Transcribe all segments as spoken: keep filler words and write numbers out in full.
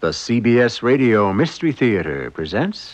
The C B S Radio Mystery Theater presents...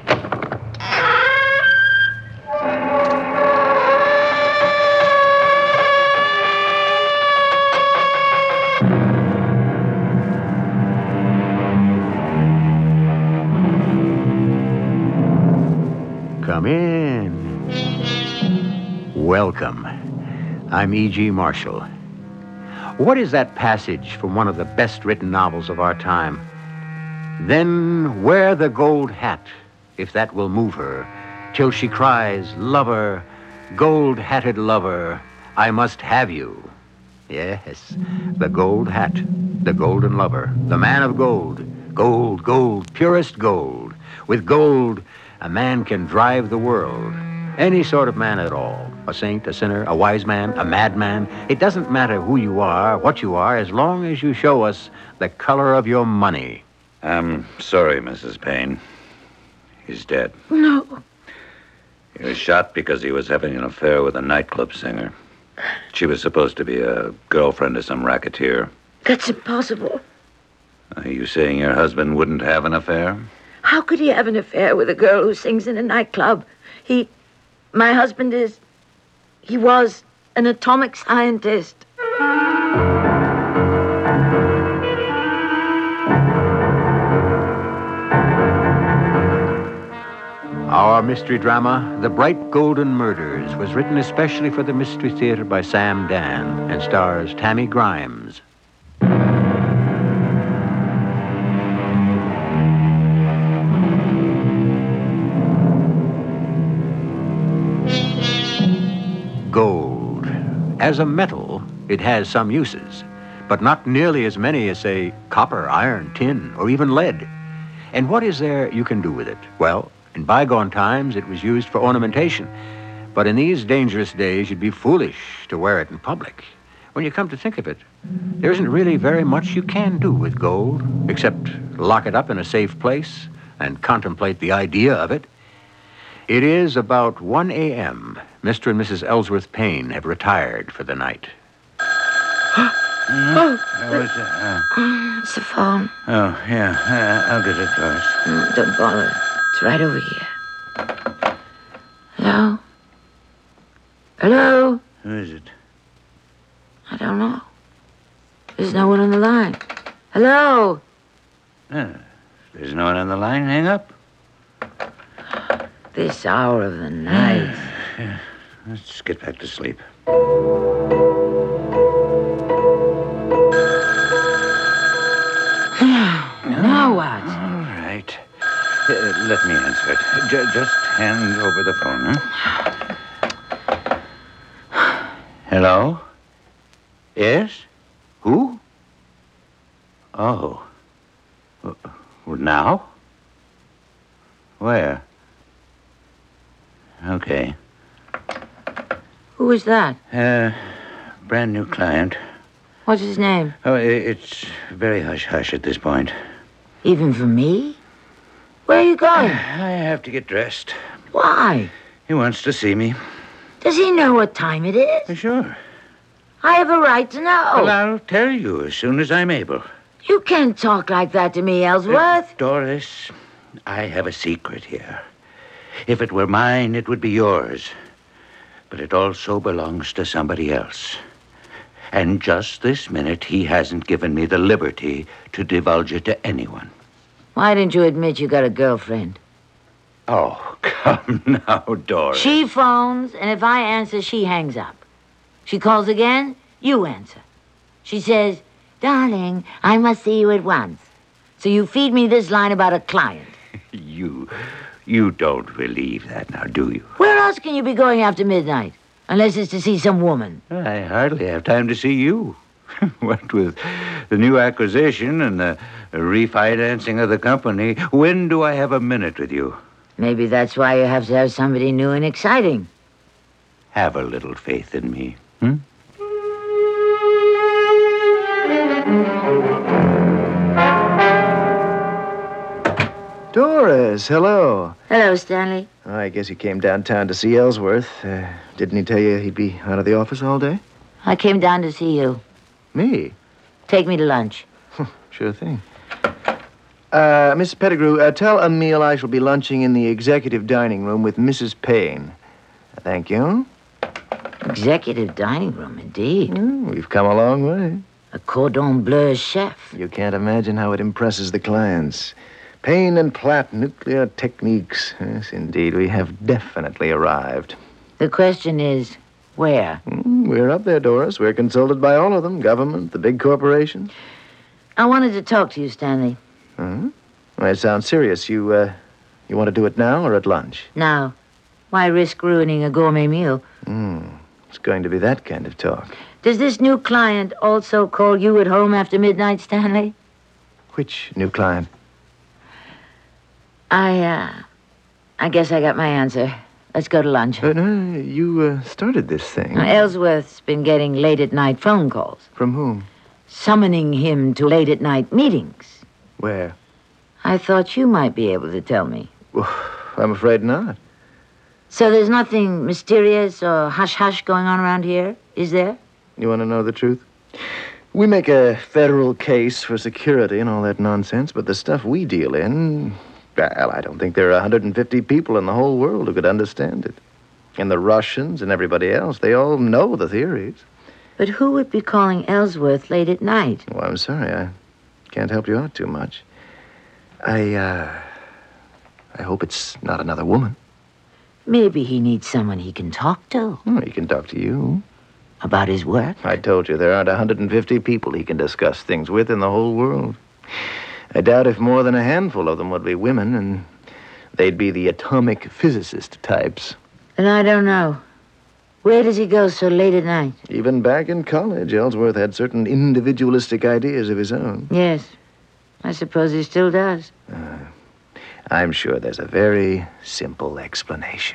Come in. Welcome. I'm E G. Marshall. What is that passage from one of the best-written novels of our time? Then wear the gold hat, if that will move her, till she cries, lover, gold-hatted lover, I must have you. Yes, the gold hat, the golden lover, the man of gold, gold, gold, purest gold. With gold, a man can drive the world. Any sort of man at all. A saint, a sinner, a wise man, a madman. It doesn't matter who you are, what you are, as long as you show us the color of your money. I'm sorry, Missus Payne. He's dead. No. He was shot because he was having an affair with a nightclub singer. She was supposed to be a girlfriend of some racketeer. That's impossible. Are you saying your husband wouldn't have an affair? How could he have an affair with a girl who sings in a nightclub? He... My husband is... He was an atomic scientist. Our mystery drama, The Bright Golden Murders, was written especially for the Mystery Theater by Sam Dan and stars Tammy Grimes. Gold. As a metal, it has some uses, but not nearly as many as, say, copper, iron, tin, or even lead. And what is there you can do with it? Well, in bygone times, it was used for ornamentation. But in these dangerous days, you'd be foolish to wear it in public. When you come to think of it, there isn't really very much you can do with gold, except lock it up in a safe place and contemplate the idea of it. It is about one a.m. Mister and Missus Ellsworth Payne have retired for the night. Oh, What was that? oh, it's the phone. Oh, yeah. Uh, I'll get it, Doris. Mm, don't bother. It's right over here. Hello? Hello? Who is it? I don't know. There's no one on the line. Hello? Uh, there's no one on the line. Hang up. This hour of the night. Yeah. Let's get back to sleep. Now what? All right. Uh, let me answer it. J- just hand over the phone, huh? Hello? Yes? Who? Oh. Uh, now? Where? Okay. Who is that? Uh, brand new client. What's his name? Oh, i- it's very hush-hush at this point. Even for me? Where are you going? I have to get dressed. Why? He wants to see me. Does he know what time it is? Sure. I have a right to know. Well, I'll tell you as soon as I'm able. You can't talk like that to me, Uh, Ellsworth. Doris, I have a secret here. If it were mine, it would be yours. But it also belongs to somebody else. And just this minute, he hasn't given me the liberty to divulge it to anyone. Why didn't you admit you got a girlfriend? Oh, come now, Doris. She phones, and if I answer, she hangs up. She calls again, you answer. She says, darling, I must see you at once. So you feed me this line about a client. You, you don't believe that now, do you? Where else can you be going after midnight? Unless it's to see some woman. I hardly have time to see you. What with the new acquisition and the refinancing of the company, when do I have a minute with you? Maybe that's why you have to have somebody new and exciting. Have a little faith in me, hmm? Doris, hello. Hello, Stanley. I guess you came downtown to see Ellsworth. Uh, didn't he tell you he'd be out of the office all day? I came down to see you. Me? Take me to lunch. Sure thing. Uh, Missus Pettigrew, uh, tell Emile I shall be lunching in the executive dining room with Missus Payne. Thank you. Executive dining room, indeed. Mm, we've come a long way. A cordon bleu chef. You can't imagine how it impresses the clients. Payne and Platt Nuclear Techniques. Yes, indeed, we have definitely arrived. The question is, where? Mm, we're up there, Doris. We're consulted by all of them. Government, the big corporations. I wanted to talk to you, Stanley. Hmm? Well, it sounds serious. You, uh, you want to do it now or at lunch? Now, why risk ruining a gourmet meal? Hmm. It's going to be that kind of talk. Does this new client also call you at home after midnight, Stanley? Which new client? I, uh, I guess I got my answer. Let's go to lunch. Uh, no, you uh, started this thing. Now, Ellsworth's been getting late-at-night phone calls, From whom? summoning him to late-at-night meetings. Where? I thought you might be able to tell me. Well, I'm afraid not. So there's nothing mysterious or hush-hush going on around here, is there? You want to know the truth? We make a federal case for security and all that nonsense, but the stuff we deal in, well, I don't think there are one hundred fifty people in the whole world who could understand it. And the Russians and everybody else, they all know the theories. But who would be calling Ellsworth late at night? Well, I'm sorry, I can't help you out too much. I, uh, I hope it's not another woman. Maybe he needs someone he can talk to Well, he can talk to you. about his work. I told you, there aren't one hundred fifty people he can discuss things with in the whole world. I doubt if more than a handful of them would be women, and they'd be the atomic physicist types. And I don't know. Where does he go so late at night? Even back in college, Ellsworth had certain individualistic ideas of his own. Yes. I suppose he still does. Uh, I'm sure there's a very simple explanation.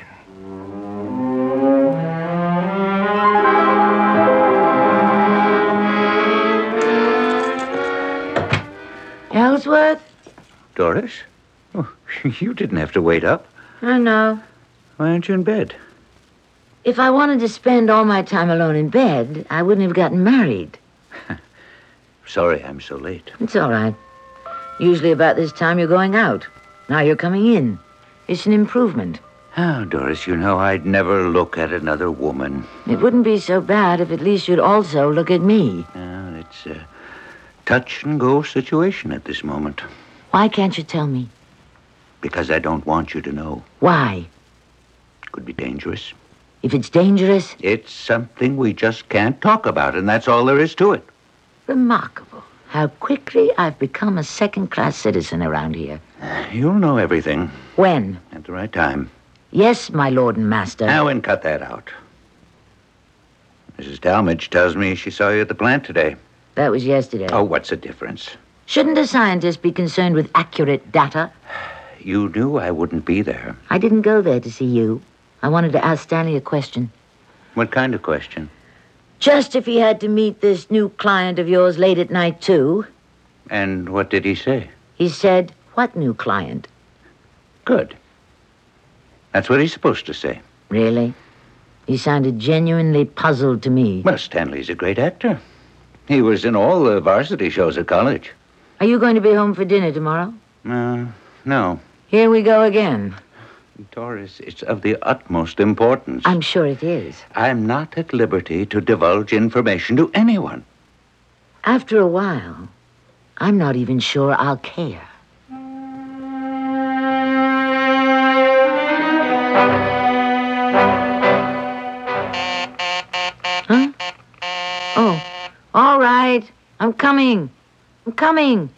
Ellsworth? Doris? Oh, you didn't have to wait up. I know. Why aren't you in bed? If I wanted to spend all my time alone in bed, I wouldn't have gotten married. Sorry I'm so late. It's all right. Usually about this time you're going out. Now you're coming in. It's an improvement. Oh, Doris, you know I'd never look at another woman. It wouldn't be so bad if at least you'd also look at me. Oh, it's a touch-and-go situation at this moment. Why can't you tell me? Because I don't want you to know. Why? Could be dangerous. If it's dangerous, It's something we just can't talk about, and that's all there is to it. remarkable how quickly I've become a second-class citizen around here. You'll know everything When? at the right time. Yes, my lord and master. Now, and cut that out. Missus Talmadge tells me she saw you at the plant today. That was yesterday. Oh, what's the difference? Shouldn't a scientist be concerned with accurate data? You knew I wouldn't be there. I didn't go there to see you. I wanted to ask Stanley a question. What kind of question? Just if he had to meet this new client of yours late at night, too. And what did he say? He said, what new client? Good. That's what he's supposed to say. Really? He sounded genuinely puzzled to me. Well, Stanley's a great actor. He was in all the varsity shows at college. Are you going to be home for dinner tomorrow? Uh, no. Here we go again. Doris, it's of the utmost importance. I'm sure it is. I'm not at liberty to divulge information to anyone. After a while, I'm not even sure I'll care. Huh? Oh, all right. I'm coming. I'm coming.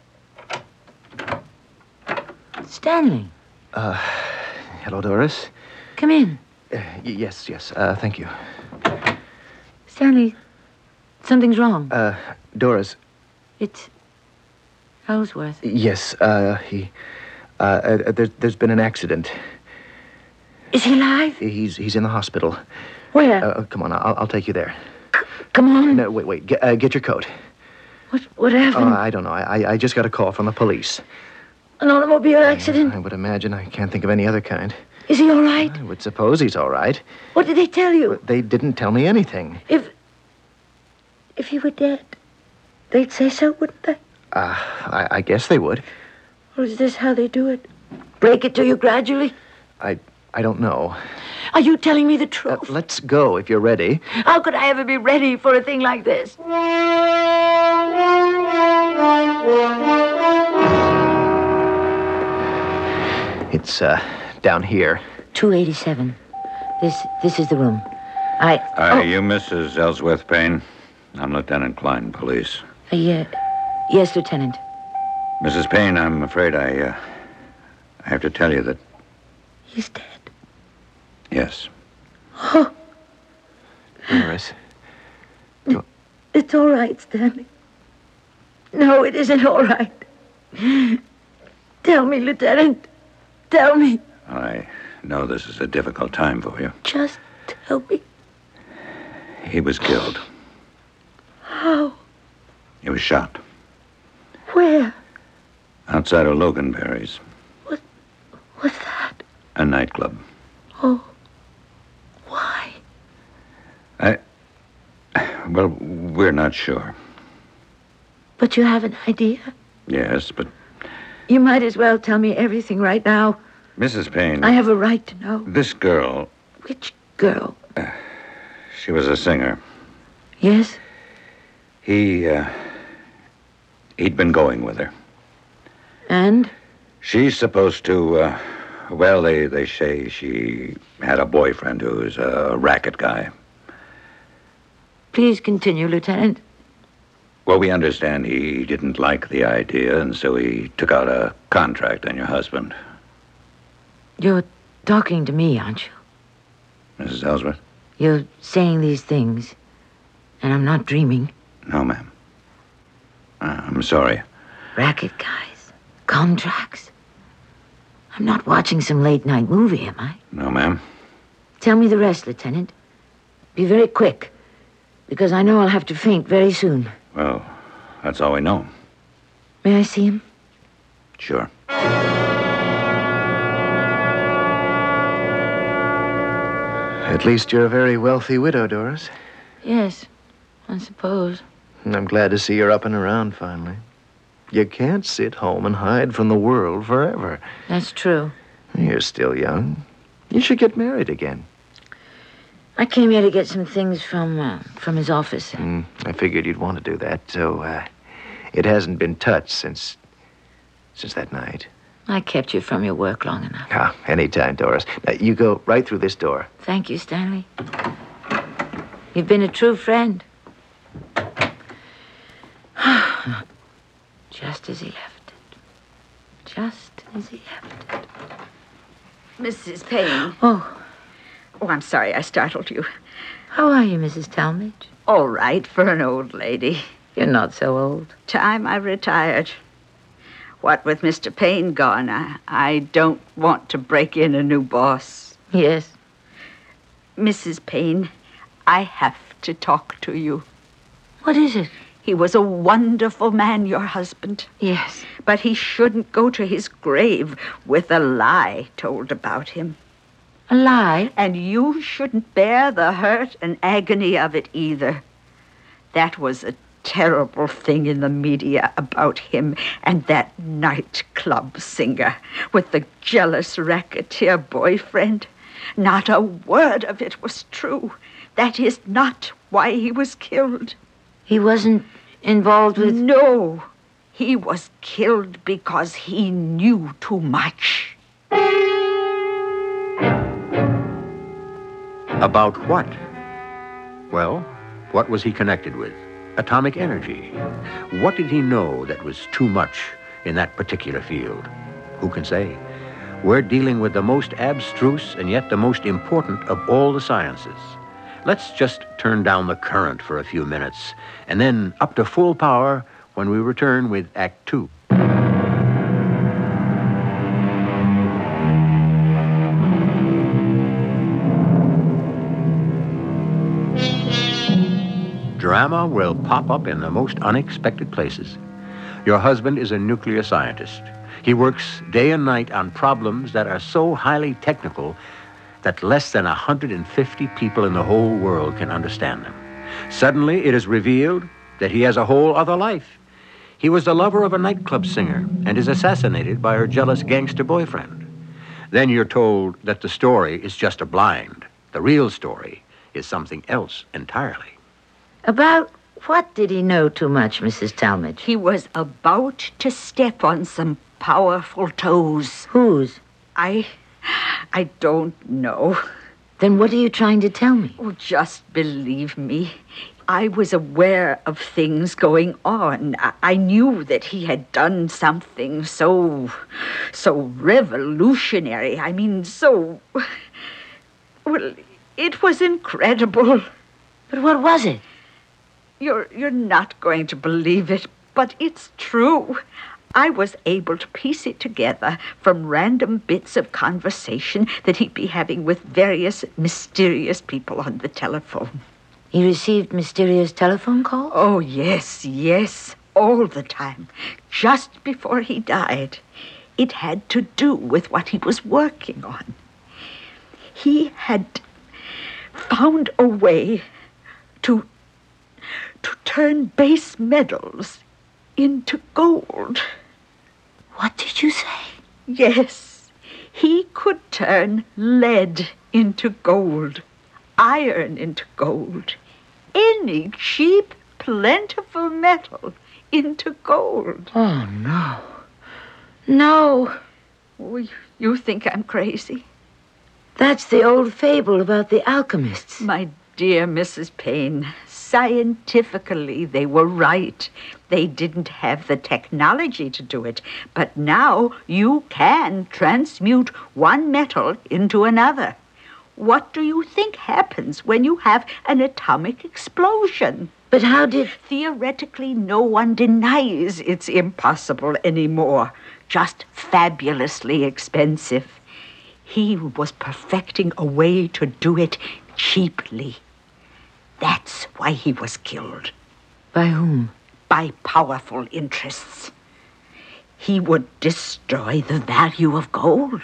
Stanley, Uh, hello, Doris. come in. Uh, y- yes, yes, uh, thank you. Stanley, something's wrong. Uh, Doris, It's Ellsworth. yes, uh, he, uh, uh, there, there's been an accident. Is he alive? He's, he's in the hospital. Where? Uh, come on, I'll, I'll take you there. Come on. No, wait, wait, get, uh, get your coat. What, what Oh, happened? I don't know, I, I just got a call from the police. An automobile accident? I would imagine, I can't think of any other kind. Is he all right? I would suppose he's all right. What did they tell you? They didn't tell me anything. If... If he were dead, they'd say so, wouldn't they? Uh, I, I guess they would. Or is this how they do it? Break it to you gradually? I I don't know. Are you telling me the Uh, truth? let's go if you're ready. How could I ever be ready for a thing like this? It's uh down here. two eighty-seven. This this is the room. I... Are oh, you Missus Ellsworth Payne? I'm Lieutenant Klein, police. uh, yeah, yes, Lieutenant. Missus Payne, I'm afraid I, uh, I have to tell you that, He's dead. yes. Oh, Doris. it's all right, Stanley. No, it isn't all right. Tell me, Lieutenant. Tell me. I know this is a difficult time for you. Just tell me. He was killed. How? He was shot Where? outside of Loganberry's, What's that? a nightclub. Oh. Why? I... Well, we're not sure. But you have an idea? Yes, but You might as well tell me everything right now. Missus Payne... I have a right to know. This girl, Which girl? she was a singer. Yes? He, uh... He'd been going with her. And? She's supposed to, uh... Well, they, they say she had a boyfriend who's a racket guy. Please continue, Lieutenant. Well, we understand he didn't like the idea, and so he took out a contract on your husband. You're talking to me, aren't you? Missus Ellsworth? You're saying these things, and I'm not dreaming. No, ma'am. Uh, I'm sorry. Racket guys. Contracts. I'm not watching some late-night movie, am I? No, ma'am. Tell me the rest, Lieutenant. Be very quick, because I know I'll have to faint very soon. Well, that's all we know. May I see him? Sure. At least you're a very wealthy widow, Doris. Yes, I suppose. And I'm glad to see you're up and around finally. You can't sit home and hide from the world forever. That's true. You're still young. You should get married again. I came here to get some things from uh, from his office. Mm, I figured you'd want to do that, so uh, it hasn't been touched since since that night. I kept you from your work long enough. Ah, anytime, Doris. Now, you go right through this door. Thank you, Stanley. You've been a true friend. Just as he left it. Just as he left it. Missus Payne. Oh, Oh, I'm sorry I startled you. how are you, Missus Talmadge? All right for an old lady. You're not so old. Time I retired. What with Mister Payne gone, I, I don't want to break in a new boss. Yes. Missus Payne, I have to talk to you. What is it? He was a wonderful man, your husband. Yes. But he shouldn't go to his grave with a lie told about him. A lie? And you shouldn't bear the hurt and agony of it either. That was a terrible thing in the media about him and that nightclub singer with the jealous racketeer boyfriend. Not a word of it was true. That is not why he was killed. He wasn't involved with... No, he was killed because he knew too much. About what? Well, what was he connected with? Atomic energy. What did he know that was too much in that particular field? Who can say? We're dealing with the most abstruse and yet the most important of all the sciences. Let's just turn down the current for a few minutes, and then up to full power when we return with Act Two. Drama will pop up in the most unexpected places. Your husband is a nuclear scientist. He works day and night on problems that are so highly technical that less than one hundred fifty people in the whole world can understand them. Suddenly, it is revealed that he has a whole other life. He was the lover of a nightclub singer and is assassinated by her jealous gangster boyfriend. Then you're told that the story is just a blind. The real story is something else entirely. About what did he know too much, Missus Talmadge? He was about to step on some powerful toes. Whose? I... I don't know. Then what are you trying to tell me? Oh, just believe me. I was aware of things going on. I, I knew that he had done something so... so revolutionary. I mean, so... Well, it was incredible. But what was it? You're, you're not going to believe it, but it's true. I was able to piece it together from random bits of conversation that he'd be having with various mysterious people on the telephone. He received mysterious telephone calls? Oh, yes, yes, all the time, just before he died. It had to do with what he was working on. He had found a way to, to turn base metals into gold. What did you say? Yes, he could turn lead into gold, iron into gold, any cheap, plentiful metal into gold. Oh, no. No. Oh, you think I'm crazy? That's the old fable about the alchemists. My dear Missus Payne, scientifically they were right. They didn't have the technology to do it, but now you can transmute one metal into another. What do you think happens when you have an atomic explosion? But how did... Theoretically, no one denies it's impossible anymore. Just fabulously expensive. He was perfecting a way to do it cheaply. That's why he was killed. By whom? By powerful interests. He would destroy the value of gold.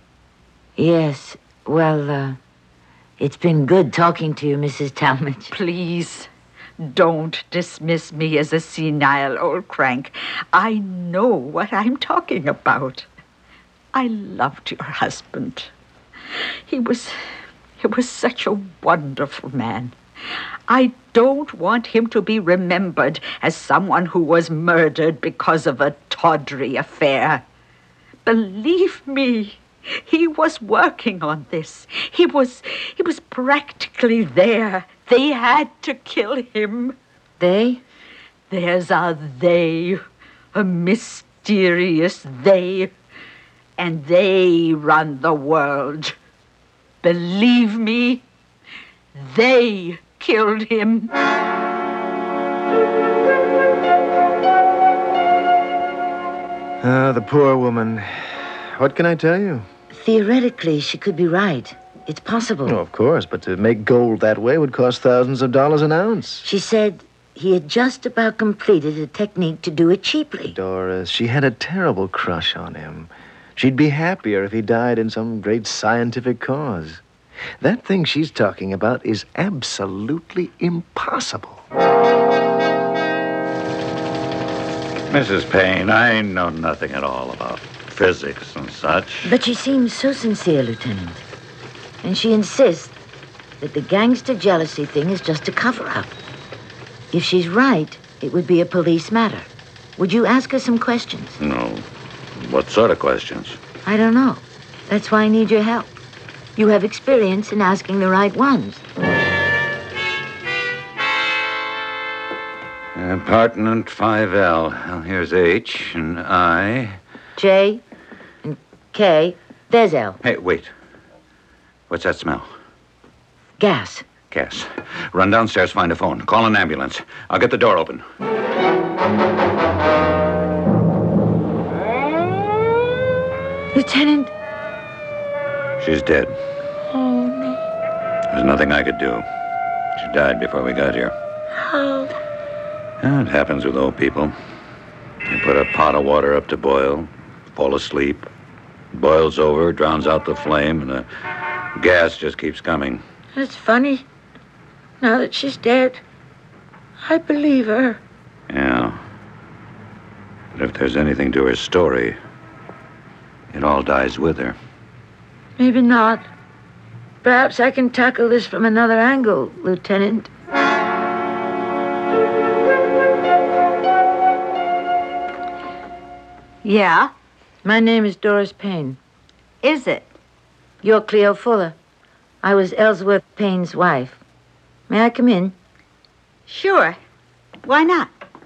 Yes, well, uh, it's been good talking to you, Missus Talmadge. Please, don't dismiss me as a senile old crank. I know what I'm talking about. I loved your husband. He was, he was such a wonderful man. I don't want him to be remembered as someone who was murdered because of a tawdry affair. Believe me, he was working on this. He was, he was practically there. They had to kill him. They? There's a they, a mysterious they, and they run the world. Believe me, they killed him. Ah, the poor woman. What can I tell you? Theoretically, she could be right. It's possible. Oh, of course, but to make gold that way would cost thousands of dollars an ounce. She said he had just about completed a technique to do it cheaply. Doris, she had a terrible crush on him. She'd be happier if he died in some great scientific cause. That thing she's talking about is absolutely impossible. Missus Payne, I know nothing at all about physics and such. But she seems so sincere, Lieutenant. And she insists that the gangster jealousy thing is just a cover-up. If she's right, it would be a police matter. Would you ask her some questions? No. What sort of questions? I don't know. That's why I need your help. You have experience in asking the right ones. Apartment five L. Well, here's H and I. J and K. There's L. Hey, wait. What's that smell? Gas. Gas. Run downstairs, find a phone. Call an ambulance. I'll get the door open. Lieutenant. She's dead. Oh, no. There's nothing I could do. She died before we got here. How? It happens with old people. You put a pot of water up to boil, fall asleep, boils over, drowns out the flame, and the gas just keeps coming. It's funny. Now that she's dead, I believe her. Yeah. But if there's anything to her story, it all dies with her. Maybe not. Perhaps I can tackle this from another angle, Lieutenant. Yeah? My name is Doris Payne. Is it? You're Cleo Fuller. I was Ellsworth Payne's wife. May I come in? Sure. Why not?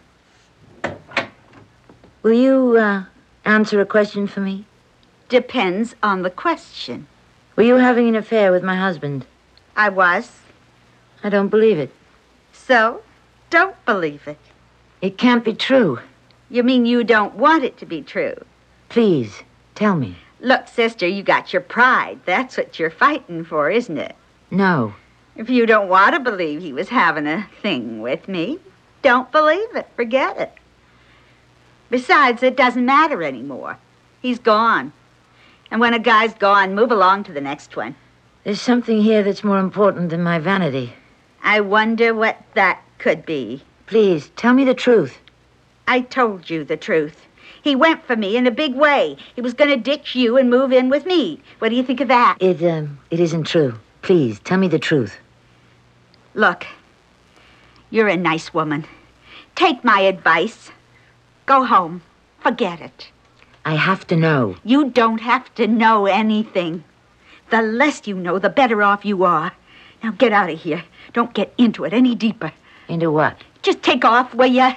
Will you, uh, answer a question for me? Depends on the question. Were you having an affair with my husband? I was. I don't believe it. So, don't believe it. It can't be true. You mean you don't want it to be true? Please, tell me. Look, sister, you got your pride. That's what you're fighting for, isn't it? No. If you don't want to believe he was having a thing with me, don't believe it. Forget it. Besides, it doesn't matter anymore. He's gone. And when a guy's gone, move along to the next one. There's something here that's more important than my vanity. I wonder what that could be. Please, tell me the truth. I told you the truth. He went for me in a big way. He was going to ditch you and move in with me. What do you think of that? It, um, it isn't true. Please, tell me the truth. Look, you're a nice woman. Take my advice. Go home. Forget it. I have to know. You don't have to know anything. The less you know, the better off you are. Now get out of here. Don't get into it any deeper. Into what? Just take off, will ya?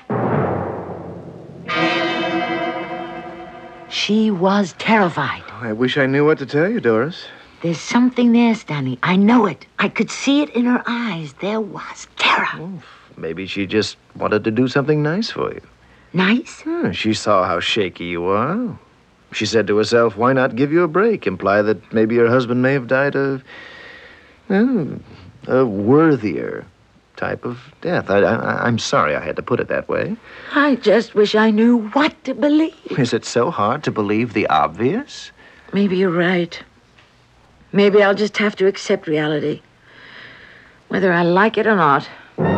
She was terrified. I wish I knew what to tell you, Doris. There's something there, Stanley. I know it. I could see it in her eyes. There was terror. Oh, maybe she just wanted to do something nice for you. Nice? Hmm, she saw how shaky you are. She said to herself, why not give you a break? Imply that maybe your husband may have died of oh, a worthier type of death. I, I, I'm sorry I had to put it that way. I just wish I knew what to believe. Is it so hard to believe the obvious? Maybe you're right. Maybe I'll just have to accept reality, whether I like it or not.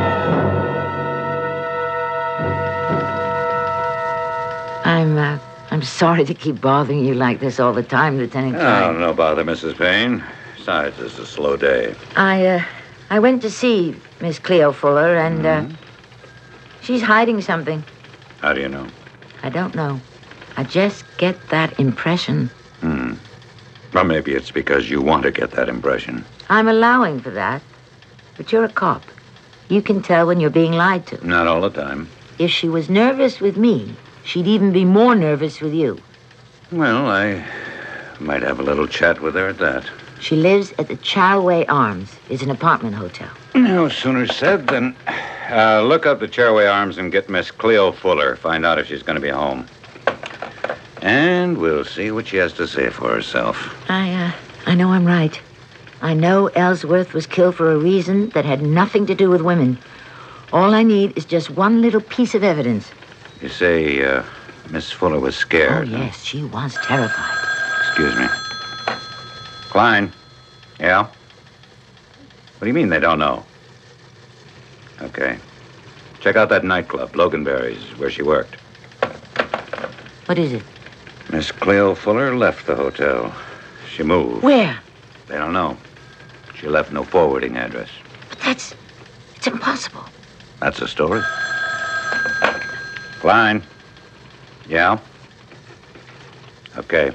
I'm, uh, I'm sorry to keep bothering you like this all the time, Lieutenant Oh, Klein. no bother, Missus Payne. Besides, this is a slow day. I, uh, I went to see Miss Cleo Fuller, and, Mm-hmm. uh, she's hiding something. How do you know? I don't know. I just get that impression. Hmm. Or maybe it's because you want to get that impression. I'm allowing for that. But you're a cop. You can tell when you're being lied to. Not all the time. If she was nervous with me, she'd even be more nervous with you. Well, I might have a little chat with her at that. She lives at the Charway Arms. It's an apartment hotel. No sooner said than... Uh, look up the Charway Arms and get Miss Cleo Fuller. Find out if she's going to be home. And we'll see what she has to say for herself. I, uh, I know I'm right. I know Ellsworth was killed for a reason that had nothing to do with women. All I need is just one little piece of evidence. You say, uh, Miss Fuller was Oh, scared. huh? yes, she was terrified. Excuse me. Klein. Yeah? What do you mean they don't know? Okay. Check out that nightclub, Loganberry's, where she worked. What is it? Miss Cleo Fuller left the hotel. She moved. Where? They don't know. She left no forwarding address. But that's... it's impossible. That's the story. Klein. Yeah? Okay.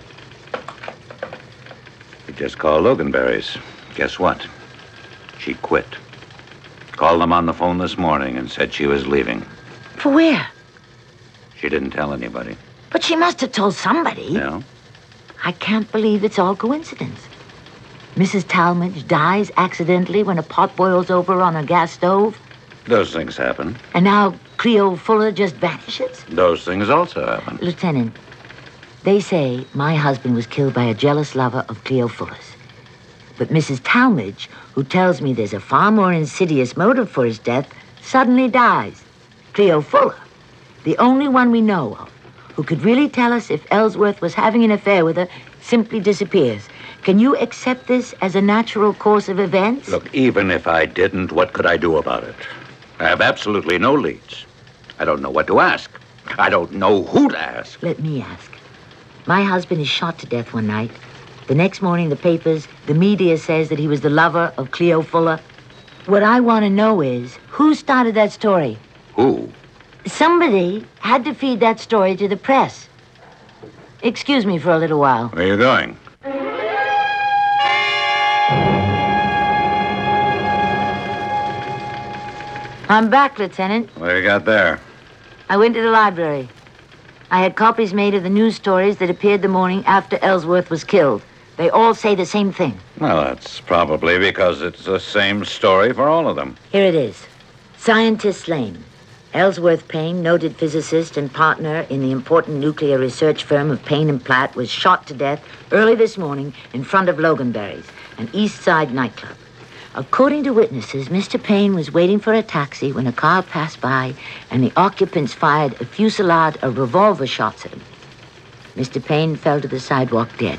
You just called Loganberry's. Guess what? She quit. Called them on the phone this morning and said she was leaving. For where? She didn't tell anybody. But she must have told somebody. You know? I can't believe it's all coincidence. Missus Talmadge dies accidentally when a pot boils over on a gas stove, Those things happen. and now Cleo Fuller just vanishes? Those things also happen. Lieutenant, they say my husband was killed by a jealous lover of Cleo Fuller's. But Missus Talmadge, who tells me there's a far more insidious motive for his death, suddenly dies. Cleo Fuller, the only one we know of, who could really tell us if Ellsworth was having an affair with her, simply disappears. Can you accept this as a natural course of events? Look, even if I didn't, what could I do about it? I have absolutely no leads. I don't know what to ask. I don't know who to ask. Let me ask. My husband is shot to death one night. The next morning, the papers, the media says that he was the lover of Cleo Fuller. What I want to know is, who started that story? Who? Somebody had to feed that story to the press. Excuse me for a little while. Where are you going? I'm back, Lieutenant. What do you got there? I went to the library. I had copies made of the news stories that appeared the morning after Ellsworth was killed. They all say the same thing. Well, that's probably because it's the same story for all of them. Here it is. Scientist slain. Ellsworth Payne, noted physicist and partner in the important nuclear research firm of Payne and Platt, was shot to death early this morning in front of Loganberry's, an East Side nightclub. According to witnesses, Mister Payne was waiting for a taxi when a car passed by and the occupants fired a fusillade of revolver shots at him. Mister Payne fell to the sidewalk dead.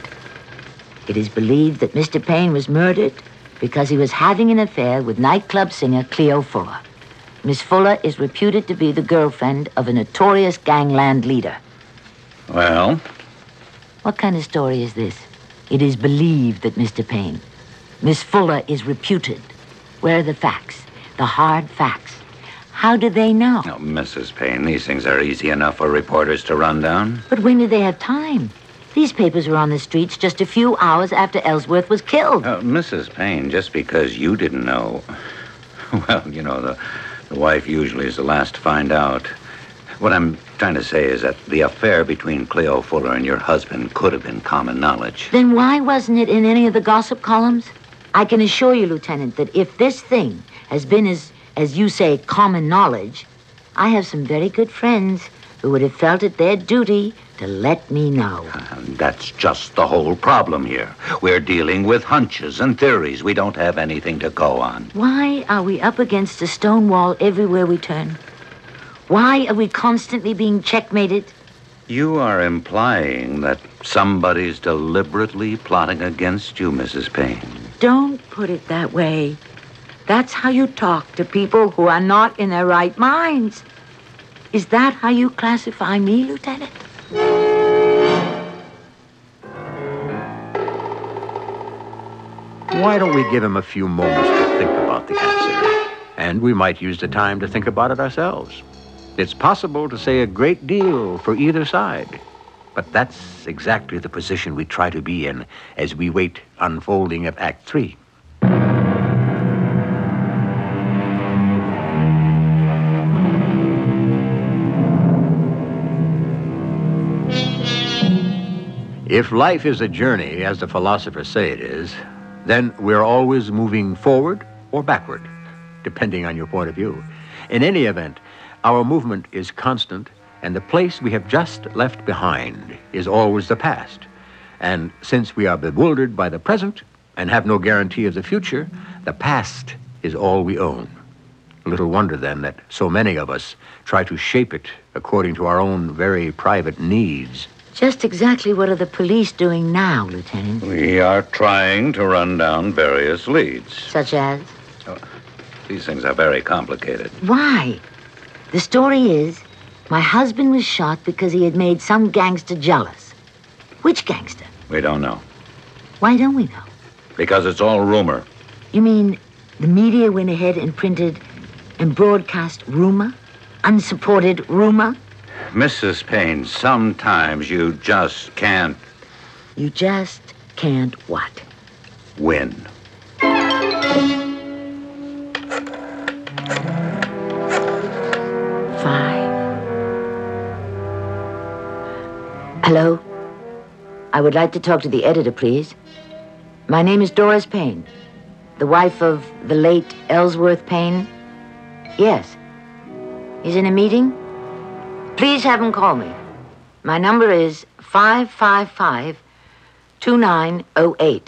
It is believed that Mister Payne was murdered because he was having an affair with nightclub singer Cleo Fuller. Miss Fuller is reputed to be the girlfriend of a notorious gangland leader. Well? What kind of story is this? It is believed that Mister Payne... Miss Fuller is reputed. Where are the facts? The hard facts. How do they know? Oh, Missus Payne, these things are easy enough for reporters to run down. But when did they have time? These papers were on the streets just a few hours after Ellsworth was killed. Uh, Missus Payne, just because you didn't know... Well, you know, the, the wife usually is the last to find out. What I'm trying to say is that the affair between Cleo Fuller and your husband could have been common knowledge. Then why wasn't it in any of the gossip columns? I can assure you, Lieutenant, that if this thing has been, as, as you say, common knowledge, I have some very good friends who would have felt it their duty to let me know. And that's just the whole problem here. We're dealing with hunches and theories. We don't have anything to go on. Why are we up against a stone wall everywhere we turn? Why are we constantly being checkmated? You are implying that somebody's deliberately plotting against you, Missus Payne. Don't put it that way. That's how you talk to people who are not in their right minds. Is that how you classify me, Lieutenant? Why don't we give him a few moments to think about the answer? And we might use the time to think about it ourselves. It's possible to say a great deal for either side. But that's exactly the position we try to be in as we wait unfolding of Act Three. If life is a journey, as the philosophers say it is, then we're always moving forward or backward, depending on your point of view. In any event, our movement is constant, and the place we have just left behind is always the past. And since we are bewildered by the present and have no guarantee of the future, the past is all we own. Little wonder, then, that so many of us try to shape it according to our own very private needs. Just exactly what are the police doing now, Lieutenant? We are trying to run down various leads. Such as? Oh, these things are very complicated. Why? The story is, my husband was shot because he had made some gangster jealous. Which gangster? We don't know. Why don't we know? Because it's all rumor. You mean the media went ahead and printed and broadcast rumor? Unsupported rumor? Missus Payne, sometimes you just can't You just can't what? win. Five. Hello? I would like to talk to the editor, please. My name is Doris Payne, the wife of the late Ellsworth Payne. Yes. He's in a meeting? Please have him call me. My number is five five five, two nine zero eight.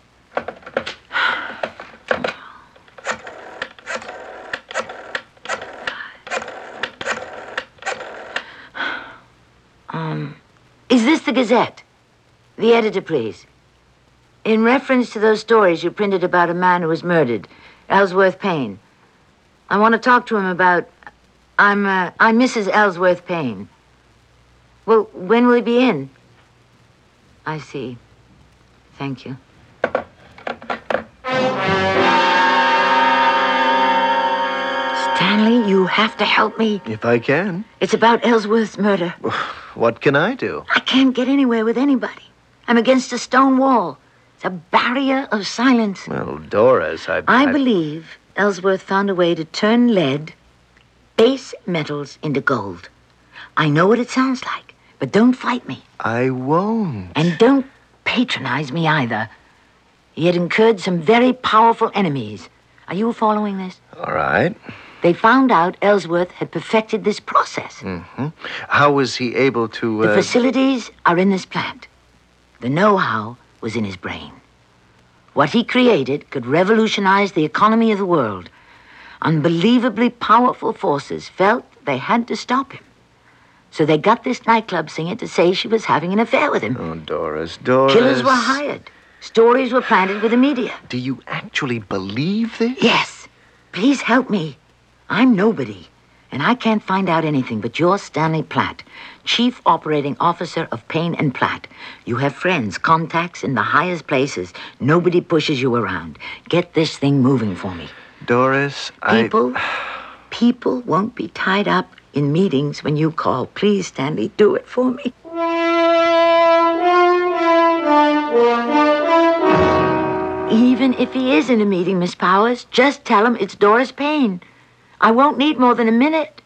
Um, is this the Gazette? The editor, please. In reference to those stories you printed about a man who was murdered, Ellsworth Payne. I want to talk to him about... I'm, uh, I'm Missus Ellsworth Payne. Well, when will he be in? I see. Thank you. Stanley, you have to help me. If I can. It's about Ellsworth's murder. What can I do? I can't get anywhere with anybody. I'm against a stone wall. It's a barrier of silence. Well, Doris, I... I believe Ellsworth found a way to turn lead, base metals, into gold. I know what it sounds like, but don't fight me. I won't. And don't patronize me either. He had incurred some very powerful enemies. Are you following this? All right. They found out Ellsworth had perfected this process. Mm-hmm. How was he able to... Uh... The facilities are in this plant. The know-how was in his brain. What he created could revolutionize the economy of the world. Unbelievably powerful forces felt they had to stop him. So they got this nightclub singer to say she was having an affair with him. Oh, Doris, Doris... Killers were hired. Stories were planted with the media. Do you actually believe this? Yes. Please help me. I'm nobody, and I can't find out anything but you're Stanley Platt, Chief Operating Officer of Payne and Platt. You have friends, contacts in the highest places. Nobody pushes you around. Get this thing moving for me. Doris, People, I... people won't be tied up in meetings when you call. Please, Stanley, do it for me. Even if he is in a meeting, Miss Powers, just tell him it's Doris Payne. I won't need more than a minute.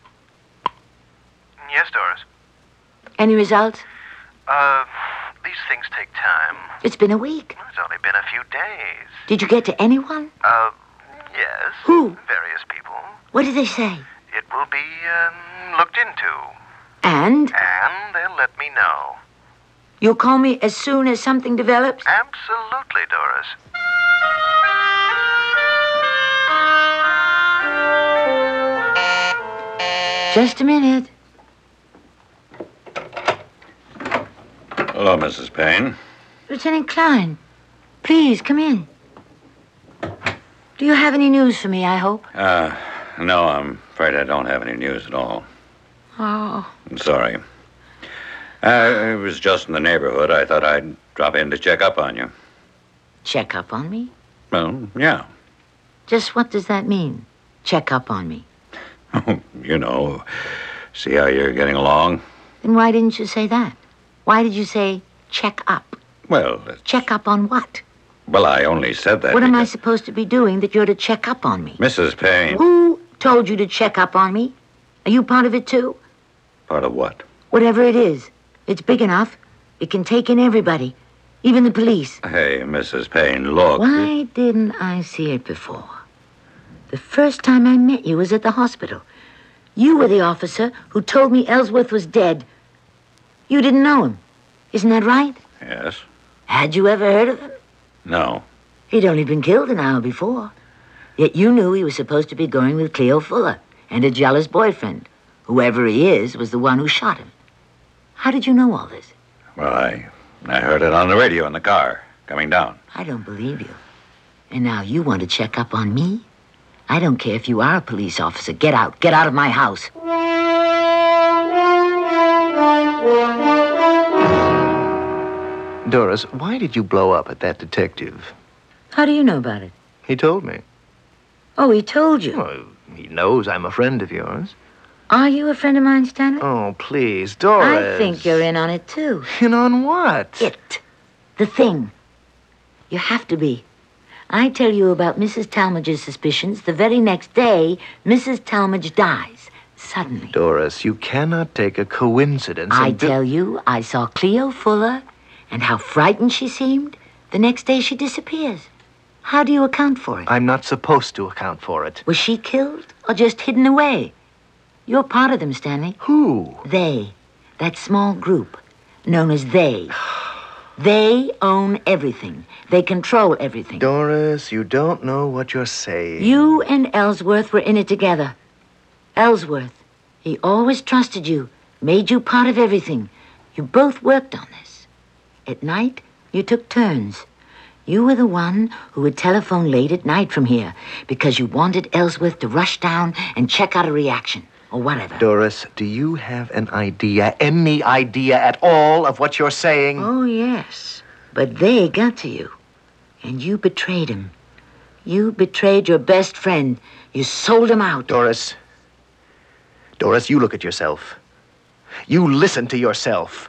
Yes, Doris. Any results? Uh, these things take time. It's been a week. It's only been a few days. Did you get to anyone? Uh, yes. Who? Various people. What did they say? It will be, um, looked into. And? And they'll let me know. You'll call me as soon as something develops? Absolutely, Doris. Just a minute. Hello, Missus Payne. Lieutenant Klein, please come in. Do you have any news for me, I hope? Uh, no, I'm afraid I don't have any news at all. Oh. I'm sorry. Uh, I was just in the neighborhood. I thought I'd drop in to check up on you. Check up on me? Well, yeah. Just what does that mean? Check up on me. You know, see how you're getting along? Then why didn't you say that? Why did you say check up? Well, it's... Check up on what? Well, I only said that What am I because- supposed to be doing that you're to check up on me? Missus Payne. Who told you to check up on me? Are you part of it, too? Part of what? Whatever it is. It's big enough. It can take in everybody. Even the police. Hey, Missus Payne, look. Why didn't I see it before? The first time I met you was at the hospital. You were the officer who told me Ellsworth was dead. You didn't know him. Isn't that right? Yes? Had you ever heard of him? No. He'd only been killed an hour before. Yet you knew he was supposed to be going with Cleo Fuller and a jealous boyfriend. Whoever he is was the one who shot him. How did you know all this? Well, I, I heard it on the radio in the car, coming down. I don't believe you. And now you want to check up on me? I don't care if you are a police officer. Get out. Get out of my house. Doris, why did you blow up at that detective? How do you know about it? He told me. Oh, he told you. Well, he knows I'm a friend of yours. Are you a friend of mine, Stanley? Oh, please, Doris. I think you're in on it, too. In on what? It. The thing. You have to be. I tell you about Missus Talmadge's suspicions. The very next day, Missus Talmadge dies. Suddenly. Doris, you cannot take a coincidence I and... tell you, I saw Cleo Fuller, and how frightened she seemed. The next day, she disappears. How do you account for it? I'm not supposed to account for it. Was she killed or just hidden away? You're part of them, Stanley. Who? They. That small group, known as they. They own everything. They control everything. Doris, you don't know what you're saying. You and Ellsworth were in it together. Ellsworth, he always trusted you, made you part of everything. You both worked on this. At night, you took turns. You were the one who would telephone late at night from here because you wanted Ellsworth to rush down and check out a reaction. or whatever. Doris, do you have an idea, any idea at all of what you're saying? Oh, yes. But they got to you. And you betrayed him. You betrayed your best friend. You sold him out. Doris. Doris, you look at yourself. You listen to yourself.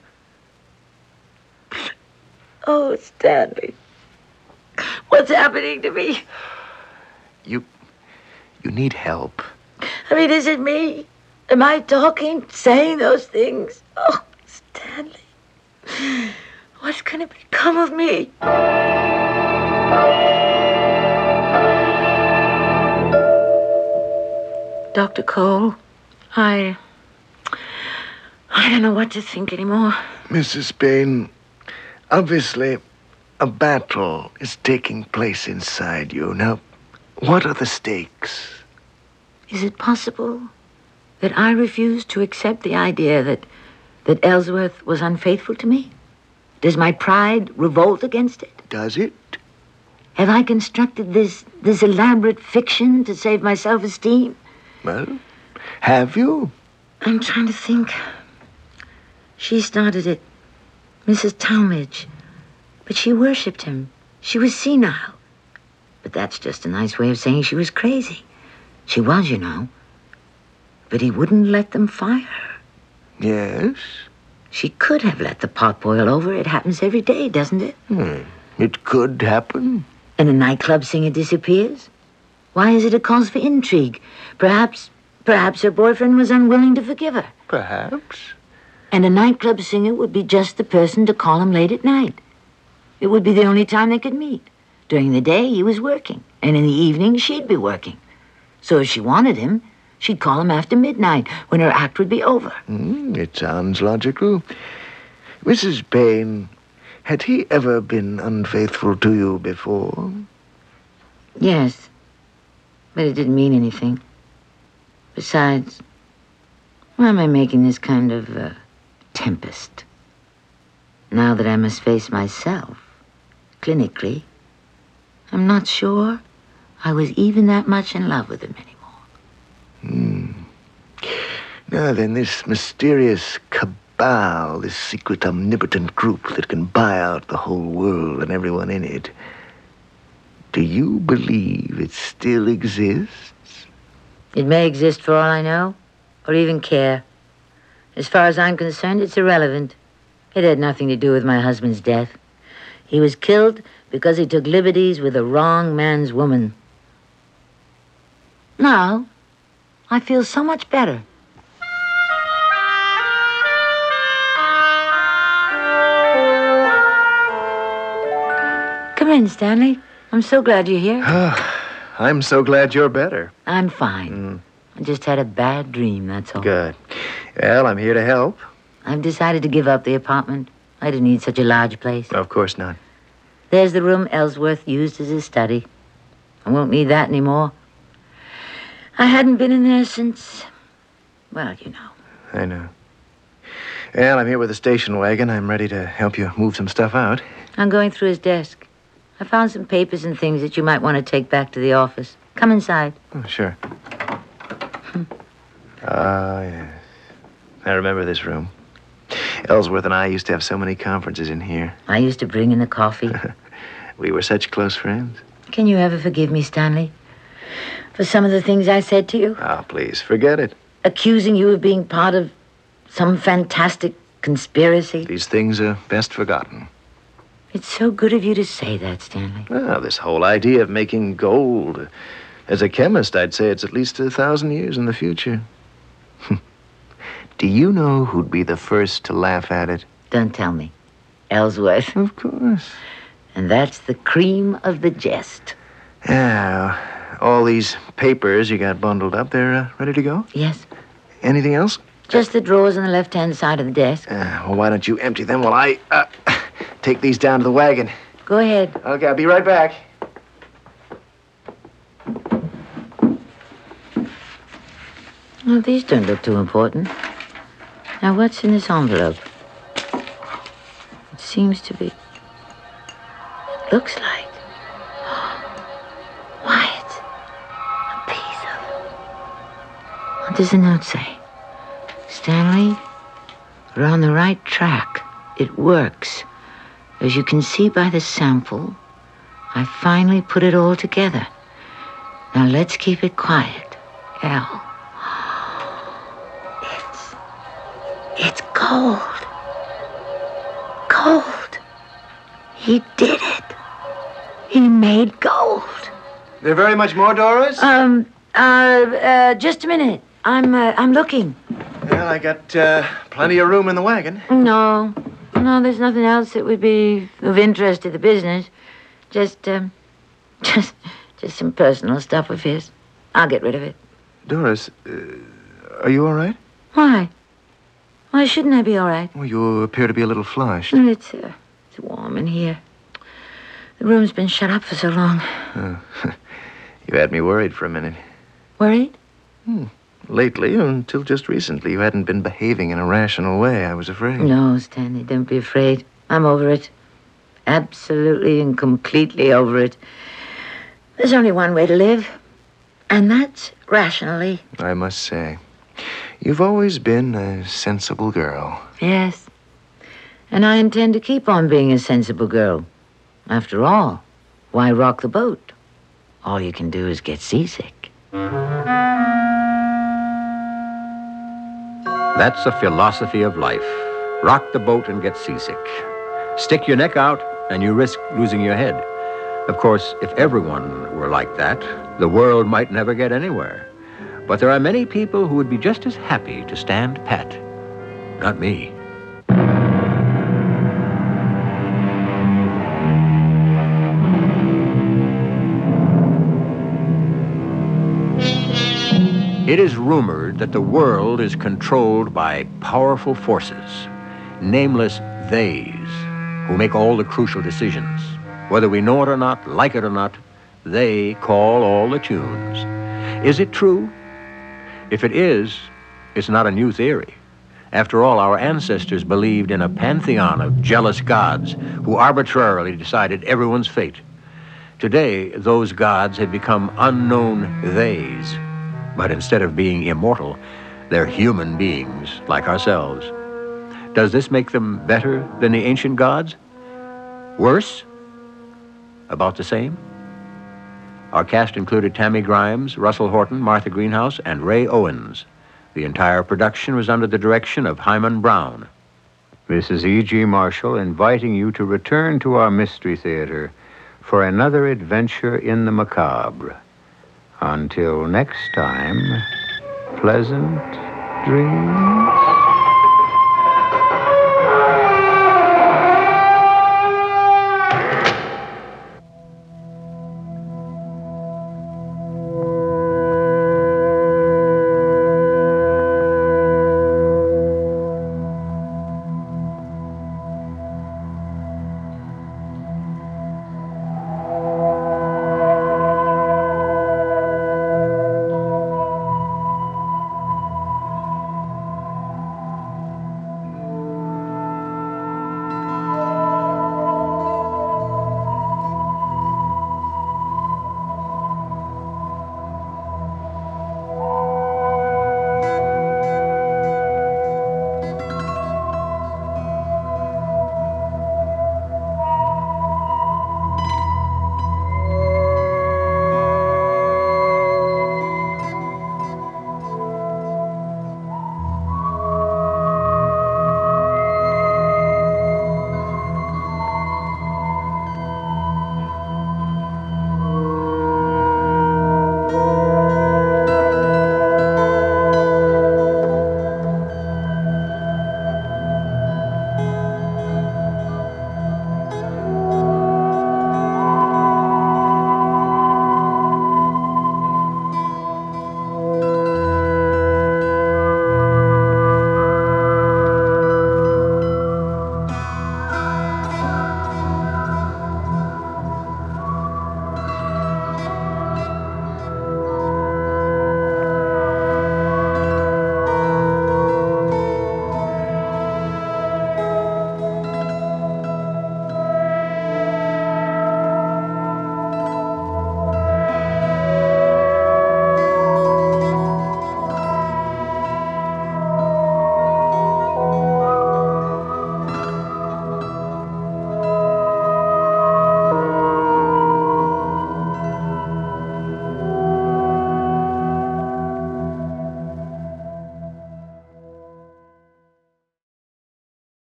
Oh, Stanley. What's happening to me? You... you need help. I mean, is it me? Am I talking, saying those things? Oh, Stanley. What's going to become of me? Doctor Cole, I... I don't know what to think anymore. Missus Bain, obviously, a battle is taking place inside you. Now, what are the stakes? Is it possible that I refuse to accept the idea that that Ellsworth was unfaithful to me? Does my pride revolt against it? Does it? Have I constructed this this elaborate fiction to save my self-esteem? Well, have you? I'm trying to think. She started it, Missus Talmadge, but she worshipped him. She was senile. But that's just a nice way of saying she was crazy. She was, you know. But he wouldn't let them fire her. Yes? She could have let the pot boil over. It happens every day, doesn't it? Hmm. It could happen. And a nightclub singer disappears. Why is it a cause for intrigue? Perhaps, perhaps her boyfriend was unwilling to forgive her. Perhaps. And a nightclub singer would be just the person to call him late at night. It would be the only time they could meet. During the day, he was working. And in the evening, she'd be working. So if she wanted him, she'd call him after midnight, when her act would be over. Mm, it sounds logical. Missus Bain, had he ever been unfaithful to you before? Yes, but it didn't mean anything. Besides, why am I making this kind of uh, tempest? Now that I must face myself, clinically, I'm not sure I was even that much in love with him anymore. Hmm. Now then, this mysterious cabal, this secret omnipotent group that can buy out the whole world and everyone in it, do you believe it still exists? It may exist for all I know, or even care. As far as I'm concerned, it's irrelevant. It had nothing to do with my husband's death. He was killed because he took liberties with the wrong man's woman. Now, I feel so much better. Come in, Stanley. I'm so glad you're here. I'm so glad you're better. I'm fine. I just had a bad dream, that's all. Good. Well, I'm here to help. I've decided to give up the apartment. I didn't need such a large place. Of course not. There's the room Ellsworth used as his study. I won't need that anymore. I hadn't been in there since, well, you know. I know. Well, I'm here with the station wagon. I'm ready to help you move some stuff out. I'm going through his desk. I found some papers and things that you might want to take back to the office. Come inside. Oh, sure. Ah, yes. I remember this room. Ellsworth and I used to have so many conferences in here. I used to bring in the coffee. We were such close friends. Can you ever forgive me, Stanley? For some of the things I said to you? Ah, please, forget it. Accusing you of being part of some fantastic conspiracy? These things are best forgotten. It's so good of you to say that, Stanley. Well, this whole idea of making gold. As a chemist, I'd say it's at least a thousand years in the future. Do you know who'd be the first to laugh at it? Don't tell me. Ellsworth. Of course. And that's the cream of the jest. Yeah, all these papers you got bundled up, they're uh, ready to go? Yes. Anything else? Just the drawers on the left-hand side of the desk. Uh, well, why don't you empty them while I uh, take these down to the wagon? Go ahead. Okay, I'll be right back. Well, these don't look too important. Now, what's in this envelope? It seems to be... It looks like... Wyatt. A piece of... What does the note say? Stanley. We're on the right track. It works. As you can see by the sample, I finally put it all together. Now let's keep it quiet. Al. It's... It's gold. Gold. He did it. He made gold. There very much more, Doris? Um, uh, uh, just a minute. I'm, uh, I'm looking. Well, I got uh, plenty of room in the wagon. No. No, there's nothing else that would be of interest to the business. Just, um, just, just some personal stuff of his. I'll get rid of it. Doris, uh, are you all right? Why? Why shouldn't I be all right? Well, you appear to be a little flushed. Well, It's, uh, it's warm in here. The room's been shut up for so long. Uh, you had me worried for a minute. Worried? Hmm. Lately, until just recently, you hadn't been behaving in a rational way. I was afraid. No, Stanley, don't be afraid. I'm over it. Absolutely and completely over it. There's only one way to live, and that's rationally. I must say, you've always been a sensible girl. Yes. And I intend to keep on being a sensible girl. After all, why rock the boat? All you can do is get seasick. That's a philosophy of life. Rock the boat and get seasick. Stick your neck out and you risk losing your head. Of course, if everyone were like that, the world might never get anywhere. But there are many people who would be just as happy to stand pat. Not me. It is rumored that the world is controlled by powerful forces, nameless theys, who make all the crucial decisions. Whether we know it or not, like it or not, they call all the tunes. Is it true? If it is, it's not a new theory. After all, our ancestors believed in a pantheon of jealous gods who arbitrarily decided everyone's fate. Today, those gods have become unknown theys. But instead of being immortal, they're human beings like ourselves. Does this make them better than the ancient gods? Worse? About the same? Our cast included Tammy Grimes, Russell Horton, Martha Greenhouse, and Ray Owens. The entire production was under the direction of Hyman Brown. This is E G. Marshall inviting you to return to our Mystery Theater for another adventure in the macabre. Until next time, pleasant dreams.